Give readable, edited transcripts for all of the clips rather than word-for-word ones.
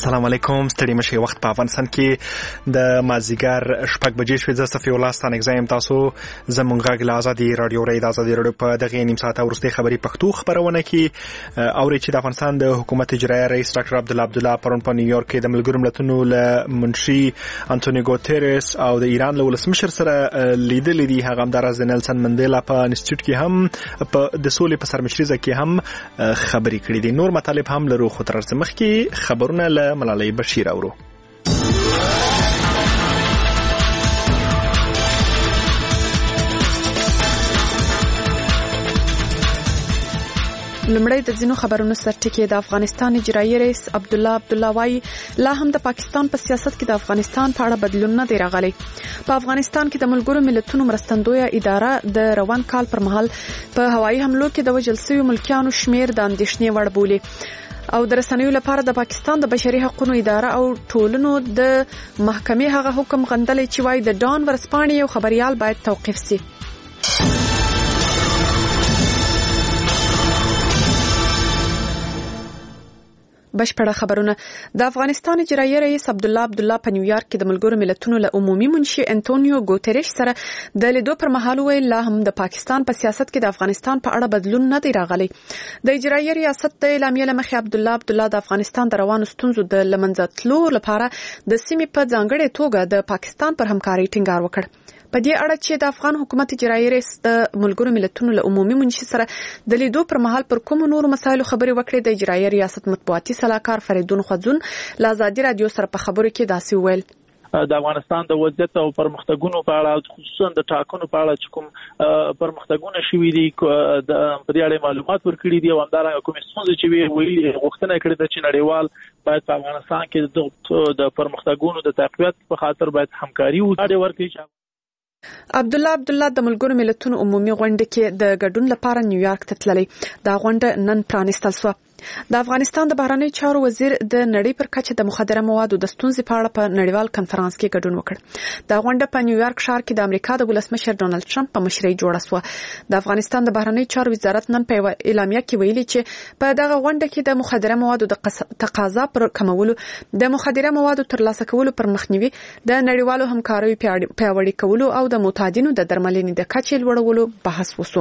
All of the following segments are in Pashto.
السلام علیکم. ستړي مشه. وخت په افغانستان کې د مازیګر 6 بجې شوې. زه صفی الله ستانه اگزایم تاسو زمونږ غږ له آزادي رادیو ری د آزادي رادیو په دغه نیم ساعت ورسته خبري پښتو خبرونه کې اوري چې د افغانستان د حکومت اجرایي رئیس ډاکټر عبدالله پرون په نیویارک کې د ملګرو ملتونو له منشي انټونیو ګوتيريس او د ایران له ولسمشر سره لیدل دي. هغه هم د نیلسن منډیلا په انسټیټیوټ کې هم په د سولې په سرمشريزه کې هم خبري کړې دي. نور مطالب هم لرو خو تر څه مخکې خبرونه له ملالۍ بشیر اورو. لمړی د ځینو خبرونو سرټکی. د افغانستان اجرایي رئیس عبدالله وايي لا هم د پاکستان په سیاست کې د افغانستان په اړه بدلون نه دی راغلی. په افغانستان کې د ملګرو ملتونو مرستندویه اداره د روان کال پر مهال په هوایي حملو کې د وژل شویو ملکیانو شمیر د اندېښنې وړ بولي او د رسنیو لپاره د پاکستان د بشري حقوقو اداره او ټولنو د محکمې هغه حکم غندلی چې وايي د ډان ورسپانې یو خبريال باید توقيف شي. بشپړه خبرونه. د افغانستان اجرایي رئیس عبدالله په نیویارک کې د ملګرو ملتونو له عمومي منشي انټونیو ګوتيريس سره د لیدو پر مهال ویل لا هم د پاکستان په سیاست کې د افغانستان په اړه بدلون نه دی راغلی. د اجرایي ریاست د اعلامیې لمخې عبدالله د افغانستان د روانو ستونزو د لمنځه تلو لپاره د سیمې په ځانګړې توګه د پاکستان پر همکارۍ ټینګار وکړ. په دې اړه چې د افغان حکومت اجرایي رئیس د ملګرو ملتونو له عمومي منشي سره د لیدو پر مهال پر کوم نورو مسایلو خبري وکړې، د اجرایي ریاست مطبوعاتي صلاحکار فریدون خوځون له آزادي رادیو سره په خبرو کې داسې ویل: د افغانستان د وضعیت او پرمختګونو په اړه، خصوصا د ټاکنو په اړه چې کوم پرمختګونه شوي دي د په دې اړه معلومات ورکړي دي او همدارنګه کوم څه چې ویلي غوښتنه کړې ده چې نړیوال باید په افغانستان کې د پرمختګونو د تقویت په خاطر باید همکاري وکړي. عبدالله د ملګرو ملتونو عمومي غونډه کې د ګډون لپاره نیویارک ته تللی. دا غونډه نن پرانیستل شوه. د افغانستان د بهرنیو چارو وزیر د نړۍ پر کچه د مخدره موادو د ستونزې په اړه په نړیوال کنفرانس کې ګډون وکړ. دا غونډه په نیویارک ښار کې د امریکا د ولسمشر ډونالد ټرمپ په مشرۍ جوړه شوه. د افغانستان د بهرنیو چارو وزارت نن په اعلامیه کې ویلي چې په دغه غونډه کې د مخدره موادو د تقاضا پر کمولو، د مخدره موادو ترلاسه کولو پر مخنیوي، د نړیوالو همکاریو پیاوړي کولو او د معتادینو د درملنې د کچې لوړولو بحث وشو.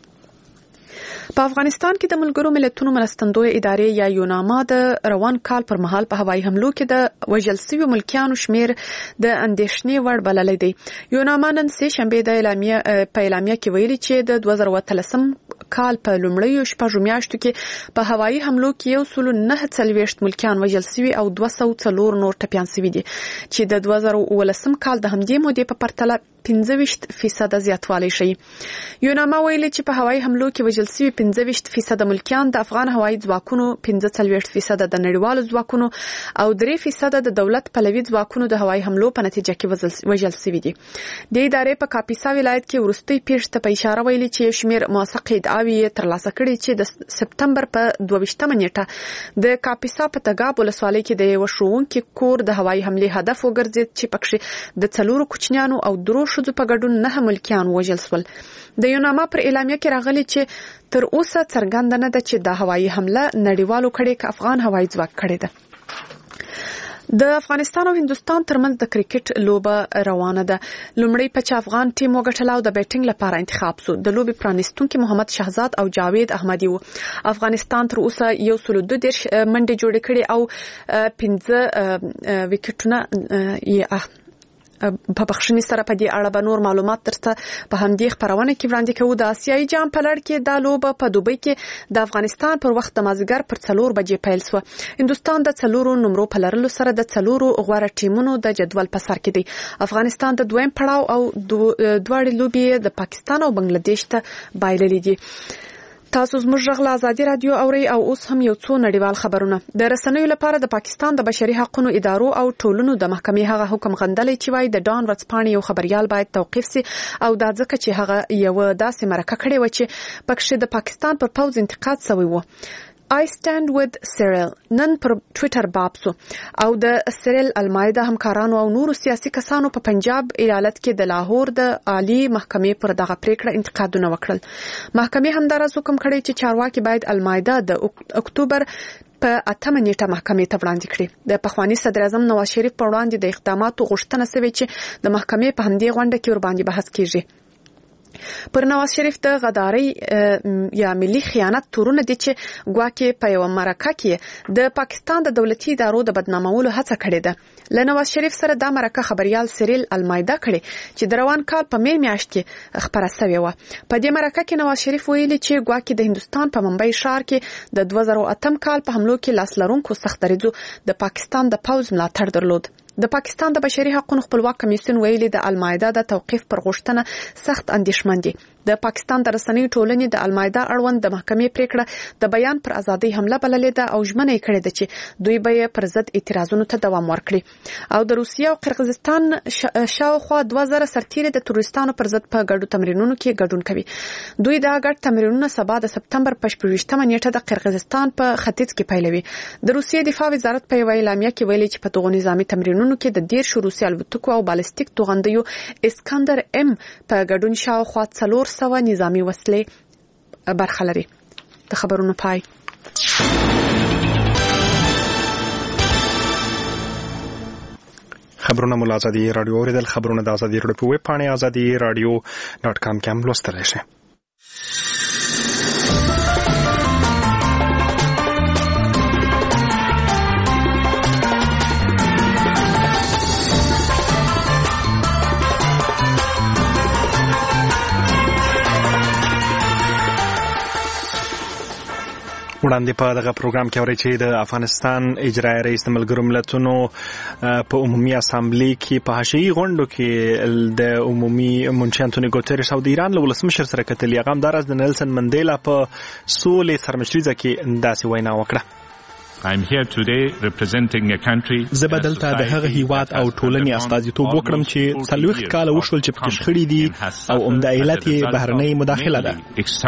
په افغانستان کې د ملګرو ملتونو مرستندویه ادارې یا یوناما د روان کال پر مهال په هوایي حملو کې د وژل شویو ملکیانو شمیر د اندېښنې وړ بللی دی. یوناما نن سه شنبه د اعلامیه کې ویلي چې د 2013 کال په لومړیو شپږو میاشتو کې په هوایي حملو کې 149 ملکیان وژل شوي او 204 نور ټپیان شوي دي چې د 2019 کال د همدې مودې په پرتله 15% زیاتوالی شي. یوناما ویلي چې په هوایي حملو کې وژل شوي 15% ملکیان د افغان هوایي ځواکونو، 45% د نړیوالو ځواکونو او 3% د دولت پلوي ځواکونو د هوایي حملو په نتیجه کې وژل شوي دي. د ادارې په کاپیسا ولایت کې وروستۍ پیښې ته په اشاره ویلي چې شمیر موثق ادعاوې ترلاسه کړي چې د سپتمبر په 22 نیټه د کاپیسا په تګاب ولسوالۍ کې د یو ښوونکي کور د هوایي حملې هدف وګرځید چې پکې د 4 کوچنیانو او 3 ښځو په ګډون 9 ملکیان وژل شول. د یوناما پر اعلامیه کې راغلي چې تر اوسه څرګنده نه ده چې د هوایي حمله نړیوالو کړي که افغان هوایي ځواک کړي ده. د افغانستان او هندستان ترمنځ د کرکټ لوبه روانه ده. لومړی پچ افغان ټیم وګټل او د بیټینګ لپاره انتخاب شو. د لوبې پرانیستونکي محمد شهزاد او جاوید احمدی وو. افغانستان تر اوسه 112 منډې جوړې کړې او 15 وکټونه یې په بخښنې سره په دې اړه به نور معلومات درته په همدې خبرونه کې وړاندې کوو. د آسیایي جام په لړ کې دا لوبه په دوبۍ کې د افغانستان پر وخت د مازدیګر پر 4 بجې پیل شوه. هندستان د 4 نمرو په لرلو سره د 4 غوره ټیمونو د جدول په سر کې دی. افغانستان د دویم پړاو او دواړې لوبې د پاکستان او بنگلاديش ته بایللې دي. تاسو زموږ غږ له آزادي رادیو اورئ او اوس هم یو څو نړیوال خبرونه. د رسنیو لپاره د پاکستان د بشري حقوقو ادارو او ټولنو د محکمې هغه حکم غندلی چې وايي د ډان ورځپاڼې یو خبريال باید توقيف شي او دا ځکه چې هغه یو داسې مرکه کړې و چې پکې د پاکستان پر پوز انتقاد شوی و. I stand with Cyril نن پر ټوئیټر باب شو او د سیریل المایده همکارانو او نورو سیاسي کسانو په پنجاب ایالت کې د لاهور د عالی محکمې پر دغه پریکړه انتقادونه وکړل. محکمې همدارس حکم کړی چې چارواکي باید المایده د اکتوبر په 8 نیټه محکمې ته وړاندې کړې. د پخوانی صدر اعظم نواز شریف په وړاندې د اقداماتو غوښتنه شوې چې د محکمې په همدې غونډه کې ور باندې بحث کیږي. پر نواز شریف د غداري یا ملي خیانت تورونه دي چې ګواکې په یو مرکه کې د پاکستان د دولتي ادارو د بدنامولو هڅه کړې ده. له نواز شریف سره د مرکه خبريال سیریل المایدا کړي چې د روان کال په مې میاشت کې خبره شوې و. په دې مرکه کې نواز شریف ویلي چې ګواکې د هندستان په ممبئی ښار کې د 2008 کال په حملو کې لاس لرونکو سخت دریځو د پاکستان د پوز ملاتړ درلود. د پاکستان د بشري حقوقو خپلواک کمیسیون ویلي د المایدا د توقيف پر غوښتنه سخت اندېښمن دي. د پاکستان د رسنۍ ټولنې د المایدا اړوند د محکمې پریکړه د بیان پر ازادۍ حمله بللې ده او ژمنه یې کړې ده چې دوی به پر ضد اعتراضونو ته دوام ورکړي. او د روسیې او قرغیزستان شاوخوا 2000 سرتیري د تروریستانو پر ضد په ګډو تمرینونو کې ګډون کوي. دوی دا ګډ تمرینونه سبا د سپتمبر په 28 نیټه د قرغیزستان په ختیځ کې پیلوي. د روسیې دفاع وزارت په اعلامیه کې ویلي چې په توغو نظامی تمرینونو کې د 10 روسي الوتکو او بالستیک توغندیو اسکندر ام په ګډون شاوخوا 400 نظامی وسلې برخه لري. د خبرونو پای. خبرونه مول ازادي رادیو اوریدل. خبرونه د ازادي رادیو په ویب پاڼه azadi.radio.com کې هم لوستلی شئ. وړاندې په دغه پروګرام کې اوري چې د افغانستان اجرایي رئیس د ملګرو ملتونو په عمومي اسامبلې کې په حاشیه‌ای غونډو کې د عمومي منشي انټونی ګوتریش او د ایران له ولسمشر سره کتلي. هغه همداراز د نیلسن منډیلا په سولې سرمشریزه کې داسې وینا وکړه. زه به دلته د هغه هیواد او ټولنې استازیتوب وکړم چې 40 کاله وشول چې پکې شخړې دي او عمده علت یې بهرنۍ مداخله ده.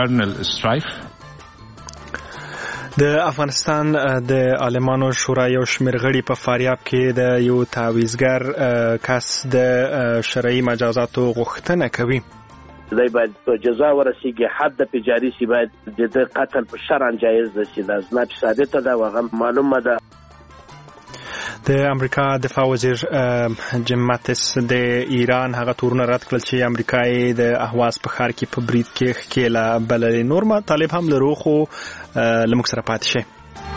د افغانستان د عالمانو شورا یو شمېر غړي په فاریاب کې د یو تعویضګر کس د شرعي مجازاتو غوښتنه کوي. دای باید جزا ورسیږي، حد په جاری شي، باید د قتل په شرع جایز ده چې د ازنه ثابته ده او معلومه ده. د امریکا دفاع وزیر جیم ماتس د ایران هغه تورونه رد کړل چې امریکا یې د اهواز په ښار کې په برید کې ښکېله بللې. نور مطالب هم لرو خو له موږ سره پاتې شئ.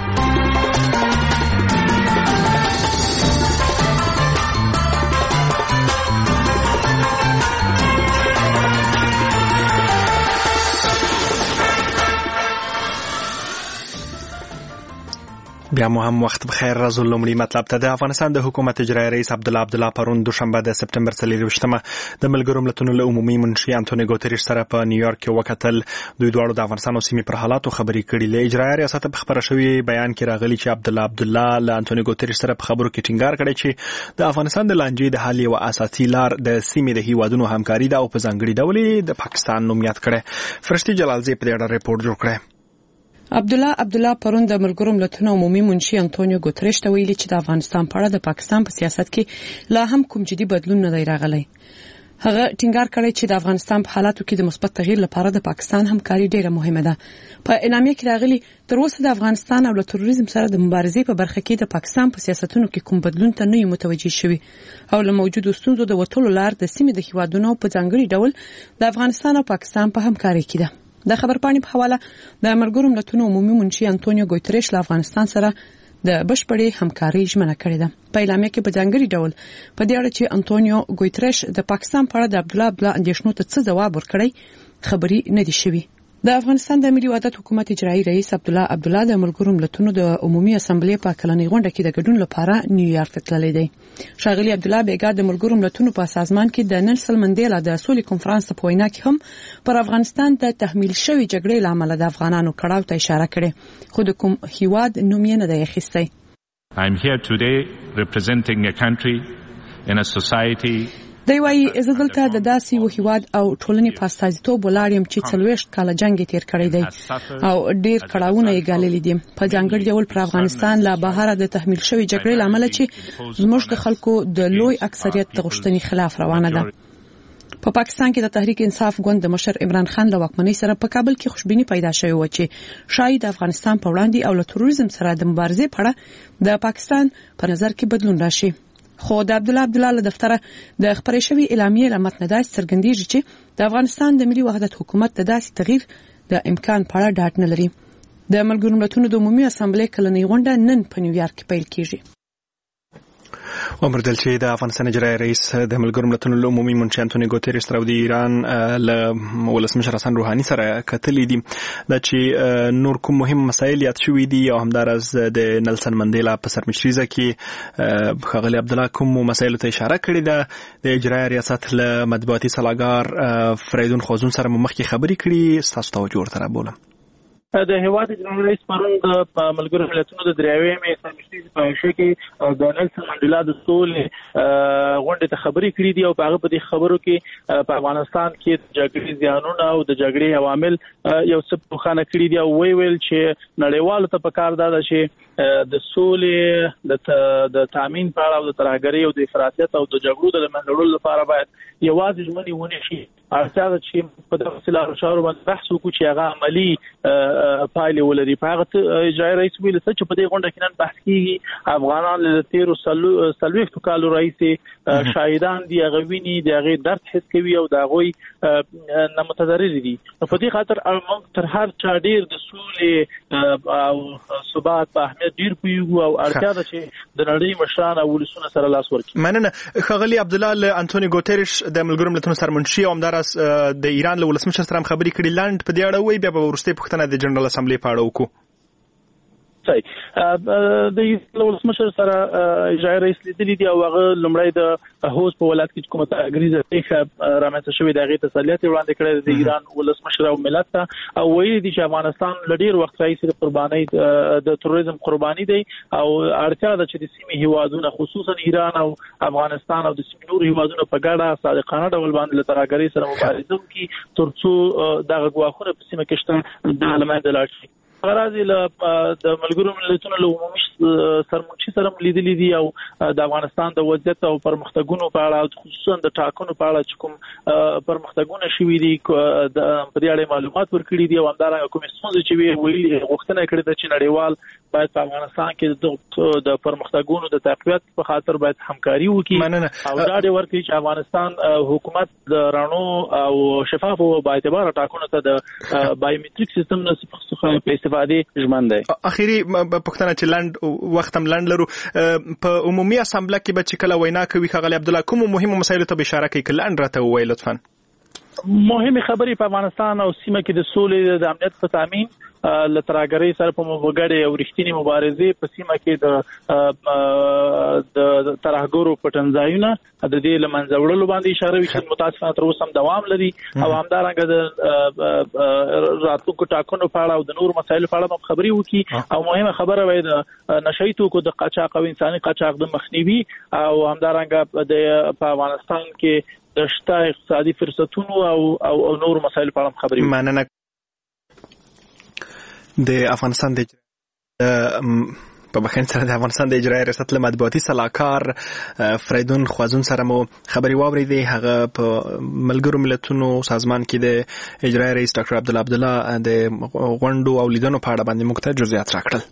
بیا مو هم وخت بخیر. راځو لومړی مطلب ته. د افغانستان د حکومت اجرایي رئیس عبدالله پرون دوشنبه د سپتمبر 23مه د ملګرو ملتونو له عمومي منشي انټونی ګوتریش سره په نیویارک کې وکتل. دوی دواړو د افغانستان او سیمې پر حالاتو خبرې کړې. له اجرایي ریاست په خبره شوی بیان کې راغلی چې عبدالله له انټونی ګوتریش سره په خبرو کې ټینګار کړی چې د افغانستان د لانجې د حل یو اساسي لار د سیمې د هیوادونو همکاري ده او په ځانګړي ډول د پاکستان نوم یاد کړی. فرشتي جلالزی په دې اړه ریپورت جوړ کړی. عبدالله پرون د ملګرو ملتونو عمومي منشي انټونیو ګوتریش ته ویلي چې د افغانستان په اړه د پاکستان په سیاست کې لا هم کوم جدي بدلون نه دی راغلی. هغه ټینګار کړی چې د افغانستان په حالاتو کې د مثبت تغییر لپاره د پاکستان همکاري ډیره مهمه ده. په اعلامیه کې راغلی تر اوسه د افغانستان او له تروریزم سره د مبارزې په برخه کې د پاکستان په سیاستونو کې کوم بدلون ته نه متوجه شوی او له موجودو ستونزو د وټولو لار د سیمې د هیوادونو په ځانګړي ډول د افغانستان او پاکستان په همکاري کې ده. د خبرپاڼې په حواله د ملګرو ملتونو عمومي منشي انټونیو ګوتریش له افغانستان سره د بشپړې همکاري ژمنه کړې ده. په اعلامیه کې په ځانګړي ډول په دې اړه چې انټونیو ګوتریش د پاکستان په اړه د عبدالله اندېښنو ته څه ځواب ورکړی خبري نه دي شوي. د افغانستان د ملي وحدت حکومت اجرایي رئیس عبدالله د ملګرو ملتونو د عمومي اسامبلې په کلنۍ غونډه کې د ګډون لپاره نیویارک ته تللی دی. ښاغلي عبدالله بیګا د ملګرو ملتونو په سازمان کې د نیلسن منډیلا د سولې کنفرانس په وینا کې هم پر افغانستان د تحمیل شوی جګړې لامل د افغانانو کړهو ته اشاره کړې، خو د کوم هیواد نوم یې نه دی اخیستی. I'm here today representing a country in a society. دی وايي زه دلته د داسې یو هیواد او ټولنې په استازیتوب ولاړ یم چې 40 کاله جنگ تیر کړی دی او ډیر کړهونه یې ګاللي دي. په ځانګړي ډول پر افغانستان لا بهر د تحمیل شوی جګړې لامل چې زموږ د خلکو د لوی اکثریت د غوښتنې خلاف روانه ده. په پاکستان کې د تحریک انصاف ګوند د مشر عمران خان له واکمنۍ سره په کابل کې خوشبیني پیدا شوې و چې شاید د افغانستان په وړاندې او له تروریزم سره د مبارزې په اړه د پاکستان په نظر کې بدلون راشي. خو د عبدالله له دفتره د خبرې شوی اعلامیې له متن داسې څرګندېږي چې د افغانستان د ملي وحدت حکومت د داسې تغییر د امکان په اړه ډاډ نه لري. د ملګرو ملتونو د عمومي اسامبلې کلنۍ غونډه نن په نیویارک کې پیل کیږي. ومردل چې د افغانستان اجرایي رئیس د ملګرو ملتونو له عمومي منشي انټونی ګوتریس سره د ایران له ولسمشر حسن روحاني سره کتلې دي دا چې نور کوم مهم مسایل یاد شوي دي او همدارس د نلسن منډیلا په سرمشریزه کې ښاغلي عبدالله کوم مسایل ته اشاره کړې ده. د اجرایي ریاست له مطبوعاتي سلاکار فریدون خوازون سره مخکې خبرې کړي. ستاسو توجه ورته رابولم. د هیواد اجرایي رئیس پرون د ملګرو ملتونو د دریاوۍ سرمشریزې په عشا کې د نلسن منډیلا د سولې غونډې ته خبرې کړې دي او په هغه په دې خبرو کې په افغانستان کې د جګړې زیانونه او د جګړې عوامل یو څه پوښتنه کړې دي او ویل چې نړیوالو ته پکار ده چې د سولې د تامین په اړه او د ترهګرۍ او د افراطیت او د جګړو د منځ وړلو لپاره باید یوازې ژمنې ونه شي. اړتیا ده چې په دغه سلسله چارو باندې بحث وکړو چې هغه عملی پایلې ولري. په هغه اجرایي رئیس ویل چې په دې غونډه کې نن بحث کیږي افغانان له تیرو سلويختو کالو راهیسې شاهدان دي، هغه ویني د هغه درد حس کوي او د هغه نه متضرر دي. په دې خاطر موږ تر هر چا ډیر د سولې او ثبات په اهمیت ډیر پوهیږو او اړتیا ده چې د نړۍ مشران او ولسونه سره لاس ورکړي. مننه ښاغلي عبدالله انټونی ګوتریش د ملګرو ملتونو سرمنشي او همدارس د ایران له ولسمشر سره خبرې کړي. لاند په دې اړه وایي بیا به وروستۍ پوښتنه د جنرال اسامبلې په اړه وکړو. د ولسمشر سره اجرایي رئیس لیدلې دي او هغه لومړی د هوز په ولایت کې کومه تغریزه پیښه رامنځته شوې د هغې تسلیت وړاندې کړی د ایران ولسمشر او ملت ته او ویلي دي چې افغانستان له ډېر وخت راهیسې د قربانۍ د تروریزم قرباني دی او اړتیا ده چې د سیمې هیوادونه خصوصا ایران او افغانستان او د سیمې نور هیوادونه په ګډه صادقانه ډول باندې له ترهګرۍ سره مبارزه وکړي ترڅو دغه ګواښونه په سیمه کې شته د له منځه لاړ شي. غراضی له د ملګرو ملتونو له عمومي سرمنشي سره لیدلې دي او د افغانستان د وضعیت او پرمختګونو په اړه خصوصا د ټاکنو په اړه چې کوم پرمختګونه شوي دي د په دې اړه معلومات ورکړي دي او همدارنګه کوم څه چې ویلي غوښتنه کړې ده چې نړیوال باید په افغانستان کې د پرمختګونو د تقویت په خاطر باید همکاري وکړي او دا د ورته چې افغانستان حکومت د رڼو او شفاف او با اعتبار ټاکنو ته د بایومټریک سیستم نه څخه ژمن دی. اخیری پوښتنه چې لاند وخت هم لاند لرو په عمومي اسامبله کې به چې کله وینا کوي ښاغلی عبدالله کوم مهمو مسایلو ته اشاره کوي که لاند راته ووایي لطفا. مهمه خبرې په افغانستان او سیمه کې د سولې د امنیت په تامین له ترهګرۍ سره په مبارزه او رښتینی مبارزې په سیمه کې د ترهګرو پټنځایونه د دې لمنځه وړلو باندې اشاره وکړي چې متاسفانه تر اوسه هم دوام لري او همدارنګه د راتلونکو ټاکنو په اړه او د نور مسایلو په اړه خبرې وکړي او مهمه خبره وای د نشئی توکو د قاچاق او انساني قاچاق د مخنیوي او همدارنګه په افغانستان کې د شته اقتصادي فرصتونو او نور مسایلو په اړه خبرې مننه. د افغانستان د په بخښنه سره د افغانستان د اجرایي ریاست له مطبوعاتي سلاکار فریدون خوازون سره مو خبرې واورېدې. هغه په ملګرو ملتونو سازمان کې د اجرایي رئیس ډاکټر عبدالله د غونډو او لیدنو په اړه باندې موږ ته جزئیات راکړل.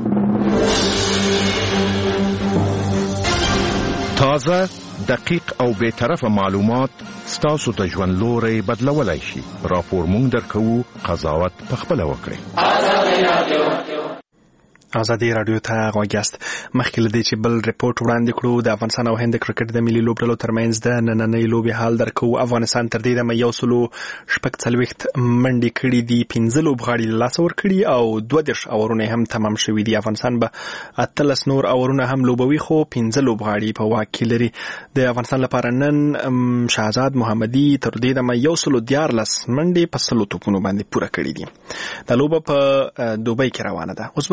تازه دقیق او بے طرفه معلومات ستاسو ته ژوند لوري بدلولای شي. راپور مونږ درکو، قضاوت پخپله وکړئ. آزادی رادیو ته غوږ یاست. مخکې له دې چې بل رپورټ وړاندې کړو د افغانستان او هند کرکټ د ملي لوبډلو ترمنځ د نننۍ لوبې حال درکو. افغانستان تر دې دمه 140 منډې کړې دي، 15 لوبغاړي له لاسه ورکړي او 22 اورونه هم تمام شوي دي. افغانستان به 18 نور اورونه هم لوبوي خو 15 لوبغاړي په واک کې لري. د افغانستان لپاره نن شهزاد محمدي تر دې دمه 114 منډې په 100 توپونو باندې پوره کړې دي. د لوبه په دوبۍ کې روانه ده. اوس به هم راشو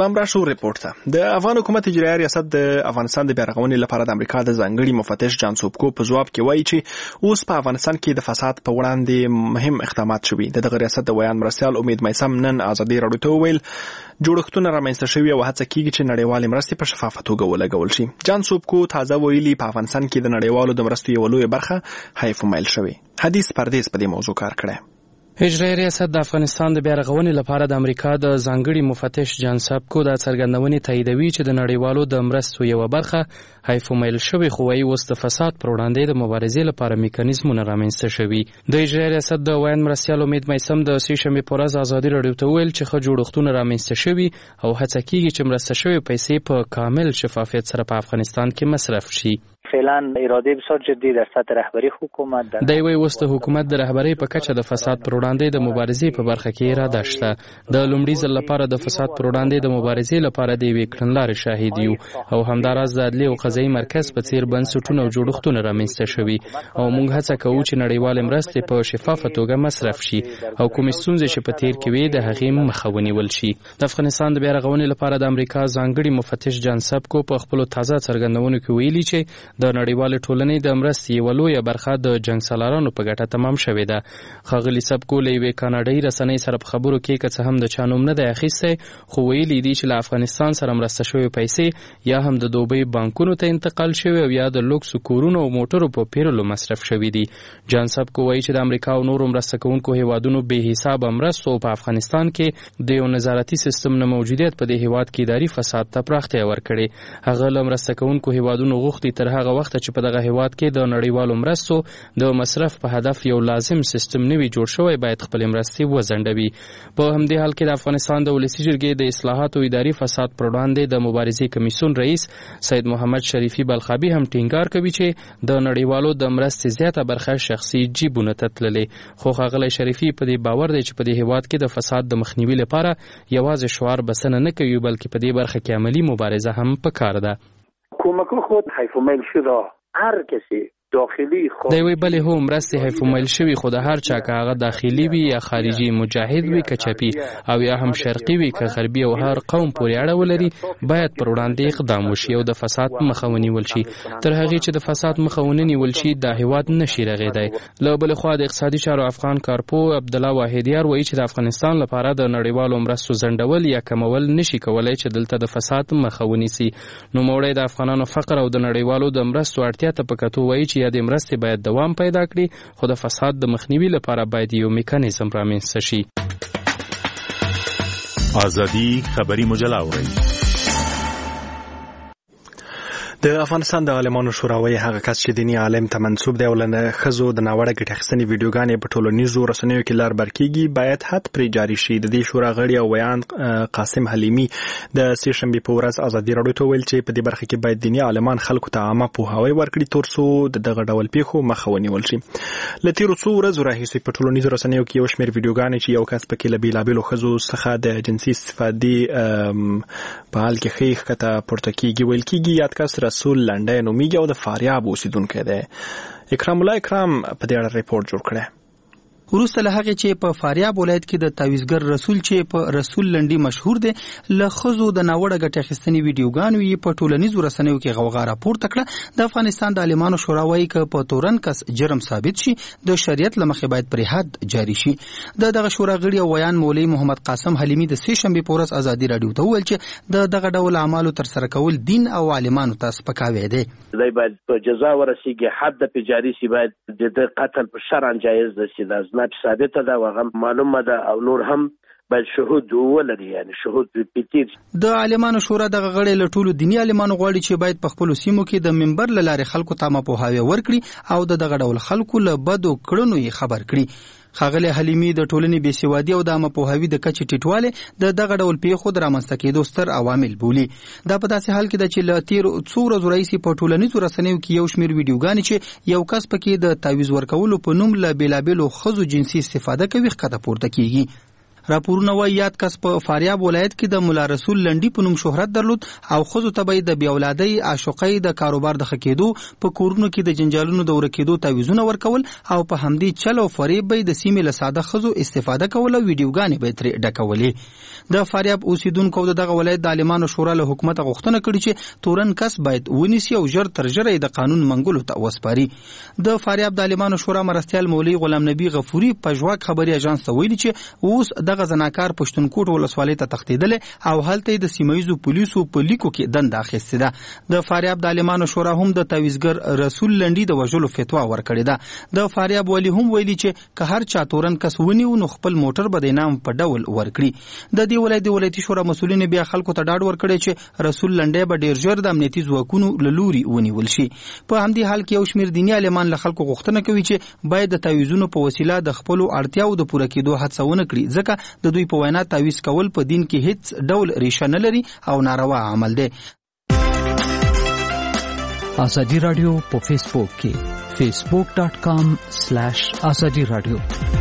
نور ریپورت ته. د افغان حکومت اجرایي ریاست د افغانستان د بیارغونې لپاره د امریکا د ځانګړي مفتش جان سوبکو په ځواب کې وایي چې اوس په افغانستان کې د فساد په وړاندې مهم اقدامات شوي. دغه ریاست د ویان مرستیال امید میثم نن ازادي راډیو ته وویل جوړښتونه رامنځته شوي او هڅه کیږي چې نړیوالې مرستې په شفافه توګه ولګول شي. جان سوبکو تازه ویلي په افغانستان کې د نړیوالو د مرستو یو لوی برخه حیف مایل شوی. حدیث پردیس په دې موضوع کار کړی. اجرایي ریاست د افغانستان د بیارغونې لپاره د امریکا د ځانګړي مفتش جان سوبکو د څرګندونې تاییدوي چې د نړیوالو د مرستو یو برخه حیف مایل شوی، خو وايي اوس د فساد پر وړاندې د مبارزې لپاره میکانیزمونه رامنځته شوي. د اجرایي ریاست د ویان مرستیال امید میثم د سې شنبې په ورځ ازادي راډیو ته ویل چې ښه جوړښتونه رامنځته شوي او هڅه کیږي چې مرسته شوی پیسې په کامل شفافیت سره په افغانستان کې مصرف شي. فعلا اراده بسیار جدی در سطح رهبری حکومت د وی وسته حکومت د رهبری په کچه د فساد پر وړاندې د مبارزې په برخه کې اراده شته. د لومړي ځل لپاره د فساد پر وړاندې د مبارزې لپاره د وی کړنلارې شاهد یو او همداراز د عدلي او قضایي مرکز په څیر بنسټونه او جوړښتونه رامنځته شوي او موږ هڅه کوو چې نړیوال مرستې په شفافه توګه مصرف شي او کوم ستونزې چې په تیر کې وي د هغې مخه ونیول شي. د افغانستان د بیارغونې لپاره د امریکا ځانګړي مفتش جان سوبکو په خپل تازه څرګندونو کې ویلي چې د نړیوال ټولنې د مرستې یو لوی برخه د جنگ سالارانو په ګټه تمام شوې ده. ښاغلي سوبکو له یوې کاناډایي رسنۍ سره په خبرو کې که څه هم د چا نوم نه دی اخیستی، خو ویلي دي چې له افغانستان سره مرسته شوې پیسې یا هم د دوبۍ بانکونو ته انتقال شوې او یا د لوکسو کورونو او موټرو په پیرلو مصرف شوي دي. جان سوبکو وایي چې د امریکا او نورو مرسته کوونکو هیوادونو بې حسابه مرستو په افغانستان کې د یو نظارتي سیستم نه موجودیت په دې هیواد کې اداري فساد ته پراختیا ورکړې. هغه له مرسته کوونکو هیوادونو غوښتي تر هغه وخته چې په دغه هیواد کې د نړیوالو مرستو د مصرف په هدف یو لازم سیستم نوي جوړ شوی باید خپل مرستې وځنډوي. په همدې حال کې د افغانستان د ولسی جرګې د اصلاحات او اداري فساد پر وړاندې د مبارزې کمیسیون رئیس سید محمد شریفي بلخابي هم ټینګار کوي چې د نړیوالو د مرستې زیاته برخه شخصي جیبونه ته تللې. خو ښاغلی شریفي په دې باور دی چې په دې هیواد کې د فساد د مخنیوي لپاره یوازې شعار بسنه نه کوي بلکې په دې برخه کې عملی مبارزه هم پکار ده. حکومت خود حیف مایل شده هر کسی داخلی خود دی وی بلې هو مرستې حیف مایل شوي خو د هر چا که هغه داخلي وي یا خارجي، مجاهد وي که چپي او یا هم شرقي وي که غربي او هر قوم پورې اړه ولري باید پر وړاندې اقدام وشي او د فساد مخه ونیول شي. تر هغې چې د فساد مخه ونه نیول شي دا هیواد نشي رغېدی. له بلې خوا د اقتصادي چارو افغان کارپو عبدالله واحدیار وایي چې د افغانستان لپاره د نړیوالو مرستو ځنډول یا کمول نشي کولی چې دلته د فساد مخه ونیسي. نوموړی د افغانانو فقر او د نړیوالو د مرستو اړتیا ته په کتو وایي چې یا د مرستې باید دوام پیدا کړي خو د فساد د مخنیوي لپاره باید یو میکانیزم رامنځته شي. ازادي خبري مجله اورئ. د افغانستان د عالمانو شورا وایي هغه کس چې دیني عالم ته منسوب دی او له ښځو د ناوړه ګټې اخیستنې ویډیوګانې په ټولنیزو رسنیو کې لار بر کېږي باید حد پرې جاري شي. د دې شورا غړي او ویان قاسم حلیمي د سې شنبې په ورځ ازادي راډیو ته ویل چې په دې برخه کې باید دیني عالمان خلکو ته عامه پوهاوی ورکړي تر څو د دغه ډول پیښو مخه ونیول شي. له تېرو څو ورځو راهیسې په ټولنیزو رسنیو کې یو شمېر ویډیوګانې چې یو کس پکې له بېلابېلو ښځو څخه د جنسي استفادې په حال کې ښې ښکته پورته کېږي. ویل کېږي یاد کس رسول لنډی نومیږي او د فاریاب اوسیدونکی دی. اکرام الله اکرام په دې اړه ریپورت جوړ کړی. وروسته له هغې چې په فاریاب ولایت کې د تعویزګر رسول چې په رسول لنډي مشهور دی له ښځو د ناوړه ګټې اخیستنې ویډیوګانو یې په ټولنیزو رسنیو کې غوغا راپورته کړه. د افغانستان د عالمانو شورا وایي که په تورن کس جرم ثابت شي د شریعت له مخې باید پرې حد جاري شي. د دغه شورا غړي او ویان مولوي محمد قاسم حلیمي د سې شنبې په ورځ ازادي راډیو ته وویل چې د دغه ډول اعمالو ترسره کول دین او عالمانو ته سپکاوی دی. دی باید په جزا ورسیږي، حد په جاري شي، باید د قتل په شرعا جایز ده چې د ازنا ثابته ده او هغه معلومه ده او نور هم باید شهود ولري، یعنی شهود پیتیر. د عالمانو شورا دغه غړي له ټولو دیني عالمانو غواړي چې باید په خپل سیمو کې د منبر له لارې خلکو ته پوهاوی ورکړي او دغه ډول خلکو له بدو کړنو یې خبر کړي. ښاغلی حلیمي د ټولنې بېسوادي او د عامه پوهاوي د کچې ټیټوالی د دغه ډول پیښو د رامنځته کېدو ستر عوامل بولي. دا په داسې حال کې ده چې له تېرو څو ورځو راهیسې په ټولنیزو رسنیو کې یو شمېر ویډیوګانې چې یو کس پکې د تعویض ورکولو په نوم له بېلابېلو ښځو جنسي استفاده کوي ښکته پورته کېږي. راپورونه وايي یاد کس په فاریاب ولایت کې د مولا رسول لنډي په نوم شهرت درلود او خزو ته د بیا اولادۍ عاشقۍ د کاروبار د خکېدو په کورونو کې د جنجالونو د ورکېدو تعویضونه ورکول او په همدې چل او فریب به د سیمې له ساده خزو استفاده کول او ویډیوګانې به ترې ډکولې د فاریاب اوسیدونکو دغه ولایت د عالمانو شورا له حکومت غوښتنه کړې چې تورن کس باید ونیسي او ژر تر ژره د قانون منګولو ته وسپاري. د فاریاب د عالمانو شورا مرستیال مولوي غلام نبی غفوري په ژواک خبري اژانس ته ویلي چې اوس دغه زناکار پښتونکوټ ولسوالۍ ته تښتېدل او هلته د سیمایزو پولیسو په لیکو کې دنده اخیستې ده. د فاریاب د عالمانو شورا هم د تعویضګر رسول لنډي د وژلو فتوا ورکړې ده. د فاریاب ولی هم ویلي چې که هر چا تورن کس ونیو نو خپل موټر به د انعام په ډول ورکړي. د دې ولایت د ولایتي شورا مسؤلین بیا خلکو ته ډاډ ورکړي چې رسول لنډي به ډیر ژر د امنیتي ځواکونو له لوري ونیول شي. په همدې حال کې یو شمېر دیني عالمان له خلکو غوښتنه کوي چې باید د تعویضونو په وسیله د خپلو اړتیاو د پوره کېدو هڅه ونه کړي ځکه د دوی په وینا تعویض کول په دین کې هیڅ ډول ریشه نه لري او ناروا عمل دی. آزادی رادیو په فیسبوک کې facebook.com/azadi radio.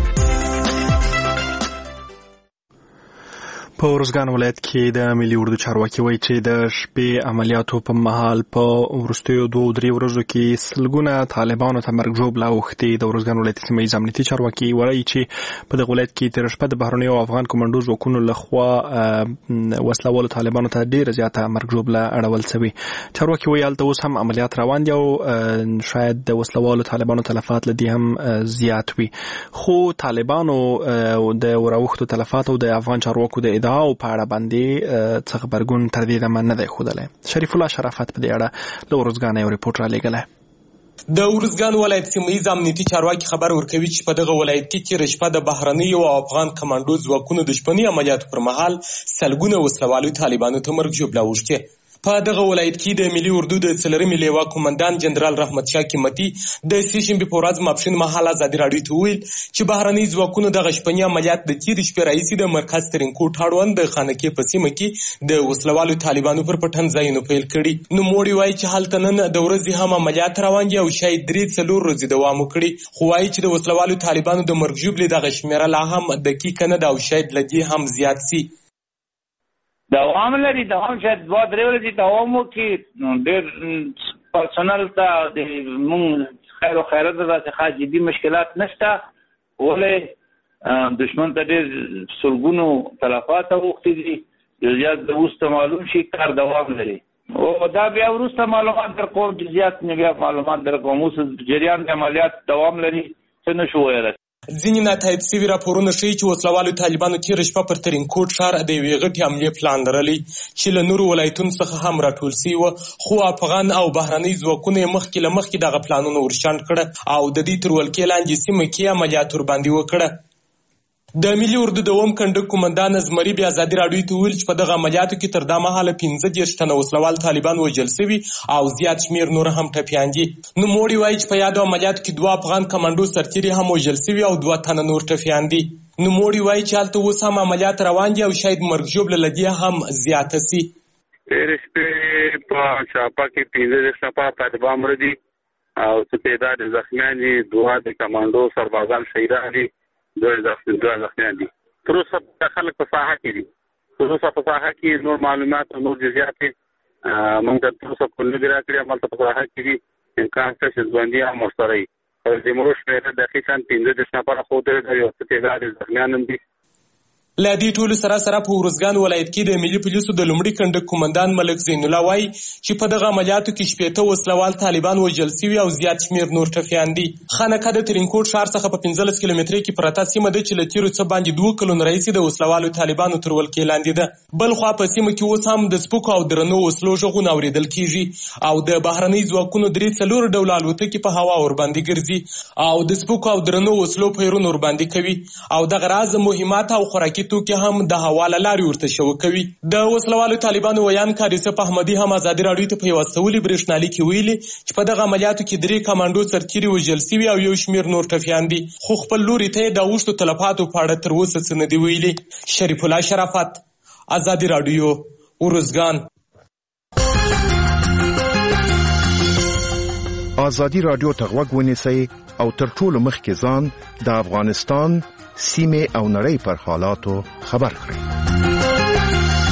په ورزګان ولایت کې د ملي اردو چارواکي وایي چې د شپې عملیاتو په مهال په وروستیو 2-3 ورځو کې سلګونه طالبانو ته مرګ ژوبله اوښتې. د ورزګان ولایت سیمه امنیتي چارواکي وایي چې په دغه ولایت کې تېره شپه د بهرنیو افغان کمانډو ځواکونو لخوا وسلهوالو طالبانو ته ډېره زیاته مرګ ژوبله اړول شوې. چارواکي وایي هلته اوس هم عملیات روان دي او شاید د وسلهوالو طالبانو تلفات له دې هم زیات وي. خو طالبانو د وراوښتو تلفات او د افغان چارواکو د او په اړه باندې څه خبرګون تر دې دمه نه دی ښودلی. شریف الله شرافت په دې اړه له ورزګانه یو ریپورټ رالیږلی. د ورزګان ولایت سیمه امنیتي چارواکي خبر ورکوي چې په دغه ولایت کې تېره شپه د بهرنیو او افغان کمانډو ځواکونو د شپني عملیاتو پر مهال سلګونه وسلوالو طالبانو ته مرګ ژوبله اوښتې. په دغه ولایت کې د ملي اردو د 4مې لیوا قومندان جنرال رحمت شاه قیمتي د سې په ورځ ماپښین مهال ازادي راډیو ته ویل چې بهرني ځواکونو دغه شپني عملیات د تېرې شپې راهیسې د مرکز ترینکوټ اړوند د خانقې په سیمه کې د وسلوالو طالبانو پر پټن ځایونو پیل کړي. نو موړي وایي چې هلته نن د ورځې هم عملیات روان دي او شاید 3-4 ورځې دوام وکړي. خو وایي چې د وسلوالو طالبانو د مرګ ژوبلې دغه شمیره لا هم دقیق نه ده او شاید له دې هم زیات سي. دوام لري، دوام شاید 2-3 ورځې دوام وکړي. ډېر پرسنل ته د مونږ خیر او خیرات څخه جدي مشکلات نشته، ولې دشمن ته ډېر سلګونو تلفات اوښتي دي. جزئیات د وروسته معلوم شي، کار دوام لري او دا بیا وروسته معلومات درکوم. جزئیات نه بیا معلومات درکوم. اوس جریان د عملیات دوام لري، څه نشو ویلی. ځینې ناتایید شوي راپورونه ښیي چې وسلوالو طالبانو تېره شپه پر ترینکوټ ښار د یوې غټې حملې پلان لرلی چې له نورو ولایتونو څخه هم راټول شوي وه، خو افغان او بهرني ځواکونه یې مخکې له مخکې دغه پلانونه ورشنډ کړه او د دې تر ولکې لاندې سیمه کې عملیات ورباندې وکړه. د ملي اردو دوم کنډک قومندان زمري بیا ازادي راډیو ته ویل چې په دغه عملیاتو کې تر دا مهاله 15 تنه وسلوال طالبان وژل شوي او زیات شمېر نور هم ټپیان دي. نو موړي وایي چې په یادو عملیاتو کې 2 افغان کمانډو سرتیري هم وژل شوي او 2 تنه نور ټپیان دي. نو موړي وایي چې هلته اوس هم عملیات روان دي او شاید مرګ ژوبله له دې هم زیاته سي. تېرې شپې په چاپه کې 15 نفر طالبان مړه دي او څه تعداد زخمیان دي. 2 د کمانډو سربازان شهیدان دي، 2 زخمیان دي. تر اوسه خلک په ساحه کې دي. تر اوسه په ساحه کې نور معلومات او نور جزئیات موږ ته تر اوسه کول نه دي راکړي. همالته په ساحه کې دي، امکان شته چې ژوندي هم ورسره وي. د مړو شمېره دقیقاً 15 نفره ښودلې ده، یو څه تعداد زخمیان هم دي. له دې ټولو سره په ورزګان ولایت کې د ملي پولیسو د لومړي کنډک قومندان ملک زین الله وایي چې په دغه عملیاتو کې 15 وسلوال طالبان وژل شوي او زیات شمېر نور ټپیان دي. خانقه د ترینکوټ ښار څخه په 15 کیلومترۍ کې پرته سیمه ده چې له تېرو څه باندې 2 کلونو راهیسې د وسلوالو طالبانو تر ولکې لاندې ده. بل خوا په سیمه کې اوس هم د سپکو او درنو وسلو غږونه اورېدل کېږي او د بهرنۍ ځواکونو 3-4 ډوله الوتکې په هوا ورباندې ګرځي او د سپکو او درنو وسلو پیرونه ورباندې کوي او دغه راز مهمات او خوراکي توکي هم د حواله لارې ورته شو کوي. د وسلوالو طالبانو ویان کاریسف احمدي هم ازادي راډیو ته په یو استولي برېښنالیک ویلي چې په دغه عملیاتو کې 3 کمانډو سرتیري وژل شوي او یو شمېر نور ټپیان دي، خو خپل لوري ته د اوښتو تلفاتو په اړه تر اوسه څه نه دي ویلي. شریف الله شرافت، ازادي راډیو، ورزګان. ازادي راډیو ته غوږ ونیسئ او تر ټولو مخکې ځان د افغانستان سیمه او نړۍ پر حالاتو خبر کړي.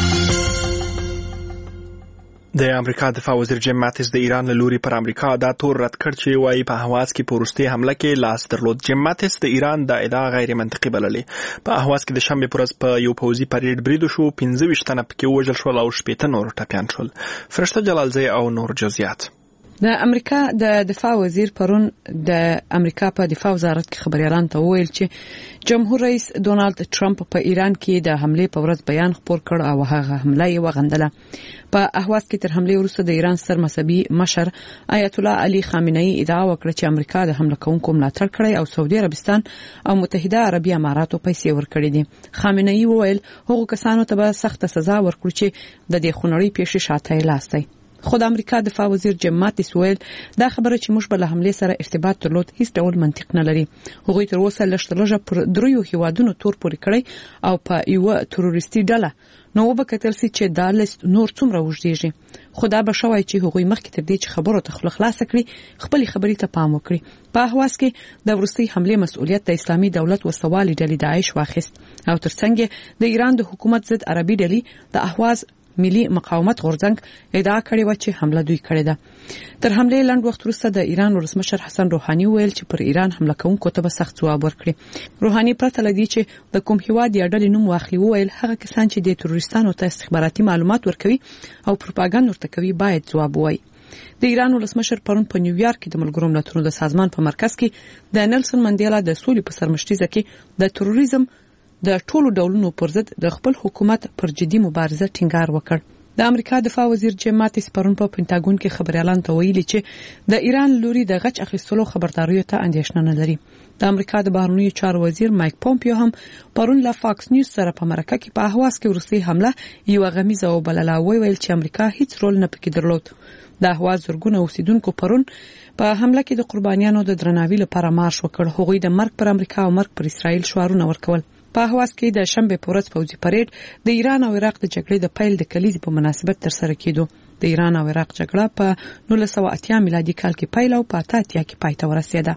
د امریکا دفاع وزیر جیم ماتیس د ایران له لوري پر امریکا دا تور رد کړ چې وايي په اهواز کې پورسته حمله کې لاس درلود. جیم ماتیس د ایران د ادعا غیر منطقي بللې. په اهواز کې د شنبه پر ورځ په یو پوځي پریډ بریدو شو، 15 تنه پکې وژل شول او 18 نور ټپیان شول. فرشته جلالزی او نور جزئیات. د امریکا د دفاع وزیر پرون د امریکا په دفاع وزارت کې خبريالان ته وویل چې جمهور رئیس ډونالد ټرمپ په ایران کې د حمله په ورځ بیان خپور کړ او هغه حمله یې وغندله. په اهواز کې تر حمله وروسته د ایران ستر مذهبي مشر آیت الله علي خامنه‌ای ادعا وکړه چې امریکا د حمله کوونکو ملاتړ کړی او سعودي عربستان او متحده عربي اماراتو پیسې ورکړي دي. خامنه‌ای وویل هغو کسانو ته به سخت سزا ورکړي چې د دې خونړۍ پیښې شاته لاس دی. خو د امریکا دفاع وزیر جیم ماتیس ویل دا خبره چې موږ به له حمله سره ارتباط درلود هیڅ ډول منطق نه لري. هغوی تر اوسه لږ پر 3 هیوادونو تور پوري کړی او په یو تروریستي ډله نو وبکتل سي چې دا لیست نور څومره وژديږي. خدا به شوای چې هغوی مخکې تر دې چې خبرو ته خلاص کړي خپل خبرې ته پام وکړي. په اهواز کې د ورستي حمله مسؤلیت د اسلامي دولت وسوالي ډلې داعش واخیست او ترڅنګ د ایران د حکومت ضد عربي ډلې د اهواز ملي مقاومت غورځنګ ادعا کړې و چې حمله دوی کړې ده. تر حمله لنډ وخت وروسته د ایران ولسمشر حسن روحاني ویل چې پر ایران حمله کوونکو ته به سخت ځواب ورکړي. روحاني پرته لدی چې د کوم هیواد یا ډلې نوم واخلي ویل هغه کسان چې د تروریستانو ته استخباراتي معلومات ورکوي او پروپاګاندا ورته کوي باید ځواب وایي. د ایران ولسمشر پرون په نیویارک کې د ملګرو ملتونو د سازمان په مرکز کې د نیلسن منډیلا د سولې په سرمشتیزه کې د تروریزم د ټولو ډولونو پر ضد د خپل حکومت پر جدي مبارزه ټینګار وکړ. د امریکا دفاع وزیر جیم ماتیس پرون په پینټاګون کې خبريالان ته ویلي چې د ایران لوري د غچ اخیستلو خبرداري ته اندېښنه نه لري. د امریکا د بهرنیو چارو وزیر مایک پومپیو هم پرون له فاکس نیوز سره په مرکه کې په اهواز کې ورسي حمله یو غمیزه او بللا ویل چې امریکا هیڅ رول نه پکې درلود. د اهواز زرګونه اوسیدونکو پرون په حمله کې د قربانیانو د درناوي لپاره مارش وکړ. هغوی د مرګ پر امریکا او مرګ پر اسرائیل شعارونه ورکول. په اهواز کې د شنبه په ورځ پوځي پریډ د ایران او عراق د جګړې د پیل د کلیزې په مناسبت تر سره کېدو. د ایران او عراق جګړه په 1980 میلادي کال کې پیل او په 1980 کې پای ته ورسېده.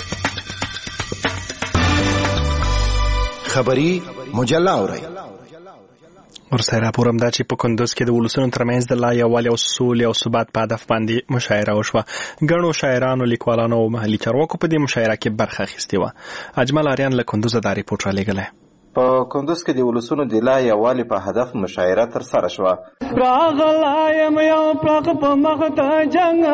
خبری مجله اورئ. ورسره راپورم دا چې په کندوز کې د ولسونو ترمنځ د لا یووالي او سولې او ثبات په هدف باندې مشاعره وشوه. ګڼو شاعرانو، لیکوالانو او محلي چارواکو په دې مشاعره کې برخه اخیستې وه. اجمل آریان له کندوز دا ریپورت را لېږلی. په کندوز کې د ولسونو د لا یووالي په هدف مشاعره تر سره شوه. راغلایم یو پلق په مخ ته جنګ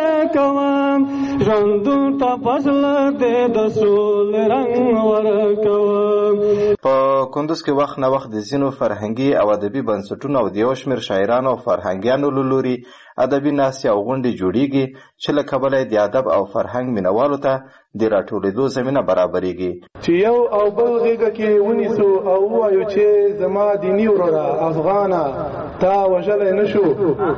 ورکوم، ژوندون ته فصل دې د سولې رنګ ورکوم. په کندوز کې وخت نه وخت د ځینو فرهنګي او ادبي بنسټونو او د یو شمېر شاعرانو او فرهنګیانو له لوري ادبي ناستې او غونډې جوړیږي چې له کبله د ادب او فرهنګ مینوالو ته د راټولېدو زمینه برابرېږي. چې یو او بل غېږه کې ونیسو او ووایو چې زما دیني وروره افغانه تا وژلی نه شو،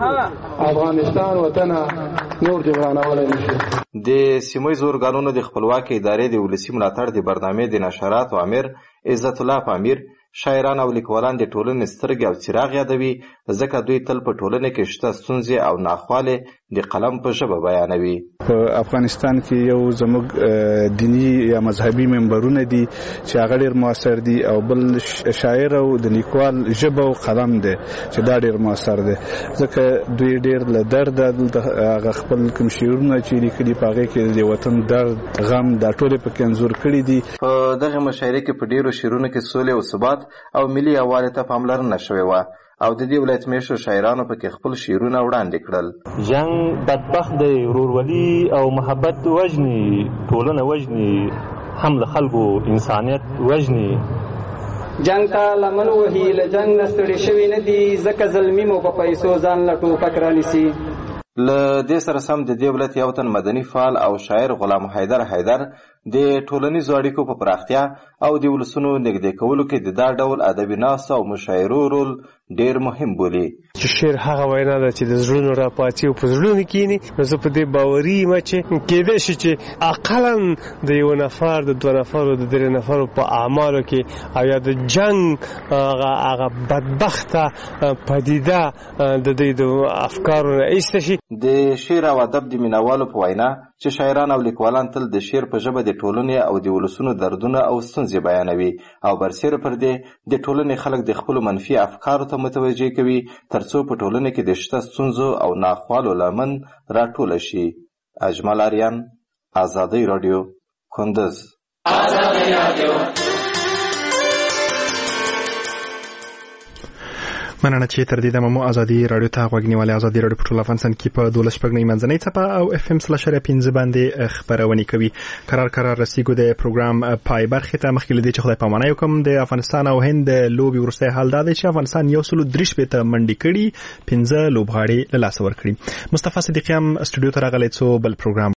افغانستان وطنه نور دې ورانولی نه شو. د سیمهیزو ارګانونو د خپلواکۍ ادارې د ولسي ملاتړ د برنامې د نشراتو امیر عزت الله پامیر شاعران او لیکوالان د ټولنې سترګې او څراغ یادوي، ځکه دوی تل په ټولنه کې شته ستونزې او ناخواله د قلم په ژبه بیانوي. په افغانستان کې یو زموږ دینی یا مذهبي منبرونه دي چې هغه ډېر موثر دي، او بل شاعر او د لیکوال ژبه او قلم دی چې دا ډېر موثر دی، ځکه دوی ډېر له درده هغه خپل کوم شعرونه چې لیکلي په هغې کې د وطن درد غم دا ټولې پکې انځور کړي دي. په دغه مشاعرې کې په ډېرو شعرونو کې سولې او ثبات او ملي یووالي ته پاملرنه شوې وه او د دې ولایت میشتو شاعرانو پکې خپل شعرونه وړاندې کړل. جنګ بدبخت دی، ورورولي او محبت وژني، ټولنه وژني، هم د خلکو انسانیت وژني. جنگ ته لمن وهي، له جنگ نه ستړي شوي نه دي، ځکه زلمي مو په پیسو ځان له ټوپک رانیسي. له دې سره سم د دې ولایت یو تن مدني فعال او شاعر غلام حیدر د ټولنیزو اړیکو په پراختیا او د ولسونو نږدې کولو کې د دا ډول ادبي ناستو او مشاعرو رول ډېر مهم بولي. چې شعر هغه وینا ده چې د زړونو راپاتې او په زړونو کښېني، نو زه په دې باوري یم چې کېدای شي چې اقلا د یو نفر، د دوه نفرو، د درې نفرو په اعمالو کې او یا د جنګ هغه بدبخته پدیده د دوی د افکارو نه ایسته شي. د شعر او ادب د مینوالو په وینا چې شاعران او لیکوالان تل د شعر په ژبه د د ټولنې او د ولسونو دردونه او ستونزې بیانوي او برسېره پر دې د ټولنې خلک د خپلو منفي افکارو ته متوجه کوي ترڅو په ټولنه کې د شته ستونزو او ناخوالو لمن راټوله شي. اجمل آریان، آزادی رادیو، کندز. آزادی رادیو. مننه چې تر دې دمه مو آزادي رادیو ته غوږ نیولې. آزادي رادیو په ټول افغانستان کې په 12.9 منځنۍ څپه او اف ام /5 باندې خبرونه کوي. قرار رسیدو د پروګرام پای برخه ته مخکې لدی چې خدای پامانه یو کوم د افغانستان او هند لوبي ورسته حال دا دی چې افغانستان یو سلو درش په ته منډي کړي 15 لوبغاړي له لاس ور کړی. مصطفی صدیقی هم استودیو ته راغلی څو بل پروګرام